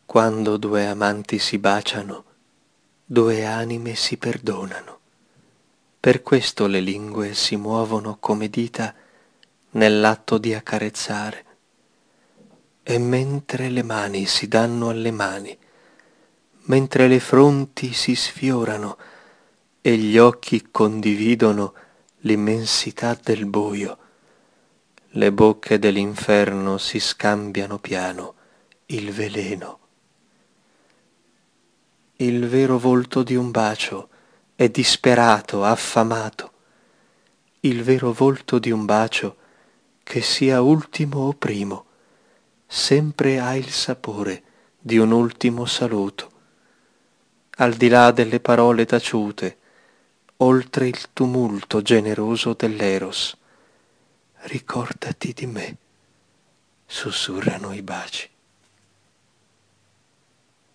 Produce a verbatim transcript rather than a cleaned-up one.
Quando due amanti si baciano, due anime si perdonano. Per questo le lingue si muovono come dita nell'atto di accarezzare. E mentre le mani si danno alle mani, mentre le fronti si sfiorano e gli occhi condividono l'immensità del buio, le bocche dell'inferno si scambiano piano il veleno. Il vero volto di un bacio è disperato, affamato. Il vero volto di un bacio, che sia ultimo o primo, sempre ha il sapore di un ultimo saluto. Al di là delle parole taciute, oltre il tumulto generoso dell'eros, ricordati di me, sussurrano i baci.